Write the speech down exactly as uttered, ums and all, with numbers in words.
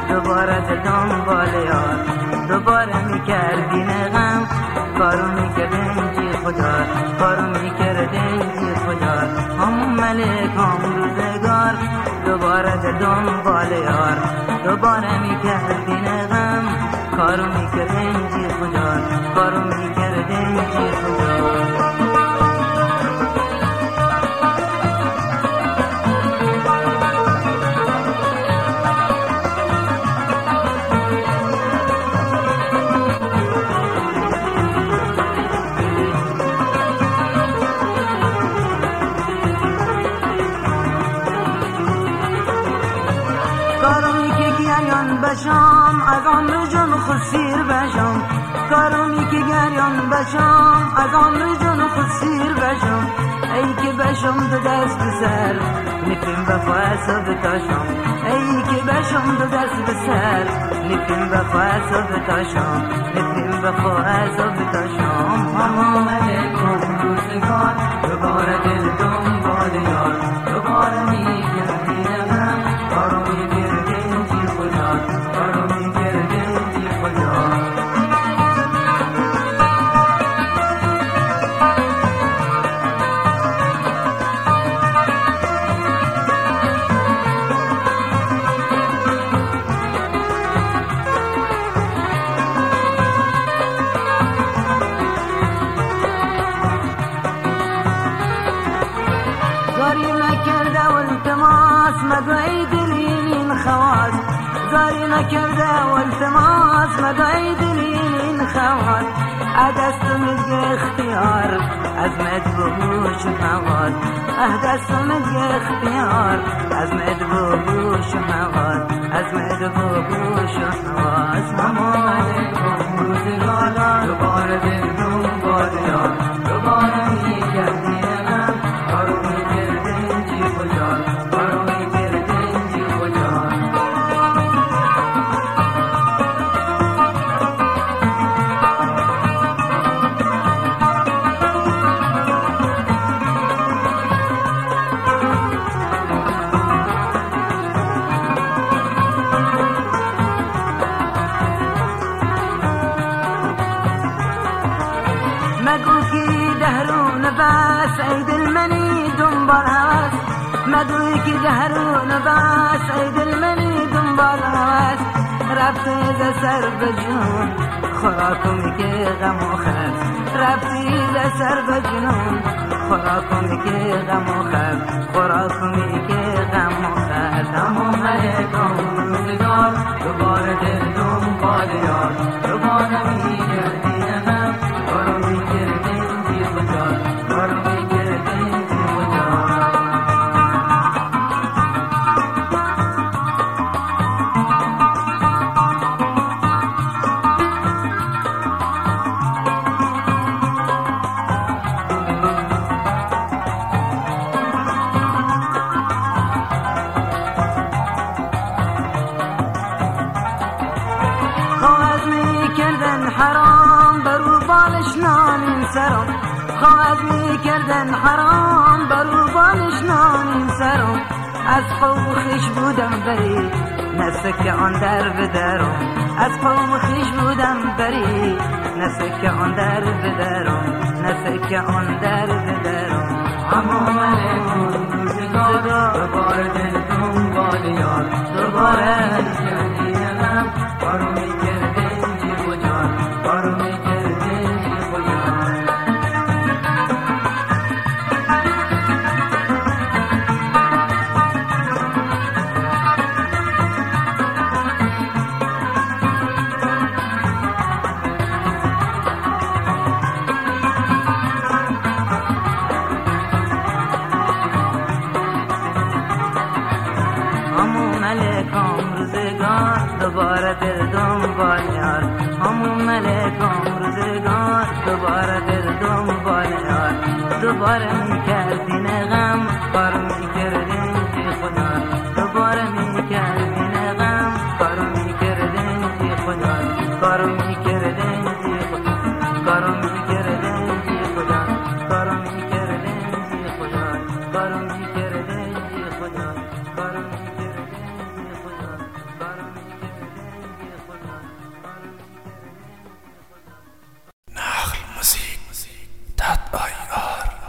دوباره دل دنبال یار. دوباره میکردی غم کارو میکردی خدا، کارو میکردی خدا. همون ملک هم روزگار دوباره دل دنبال یار. دوباره میکردی غم کارو میکردی خدا، کارو میکردی خدا. بشم از آن جون خود سیر بشم، کارمی که گریان بشم از آن جون خود سیر بشم. ای که بشم دو دست بسر نفیم بخواست بتاشم، ای که بشم دو دست بسر نفیم بخواست بتاشم، نفیم بخواست بتاشم. همون علیکم روزگار دوباره دل دنبال یار. دوباره میگردی غم کارو میگردی خدا، کارو میگردی خدا. زاری نکرده و التماس مگوی دلین خواست، زاری نکرده و التماس مگوی دلین خواست. ادست مدگ اختیار از مدبوش مواد، ادست مدگ اختیار از مدبوش مواد، از مدبوش مواد. همون علیکم روزگار دوباره دل دنبال یار. دوباره میگردی غم کارو میگردی خدا، کارو میگردی خدا. مگو که دهرون بس ای دل منی دنبال هوس، مگو که دهرون بس ای دل منی دنبال هوس. رفتی ز سر به جنون خوراکم که غم و خر، رفتی ز سر به جنون خوراکم که غم و خر، خوراکم که غم و خر. همون علیکم روزگار دوباره دل دنبال یار. دوباره میگردی غم کارو میگردی خدا، کارو میگردی خدا. خواهد میکردن حرام برو بالش نانیم سرم، خواهد میکردن حرام برو بالش نانیم سرم. از قوم خویش بودم بری نسک آن در بدرم، از قوم خویش بودم بری نسک آن در بدرم، نسک آن در بدرم. همون علیکم روزگار دوباره دل دنبال یار. دوباره میگردی غم کارو میگردی خدا، کارو میگردی خدا. همون علیکم روزگار دوباره دل دنبال یار. همون علیکم روزگار دوباره دل دنبال یار. دوباره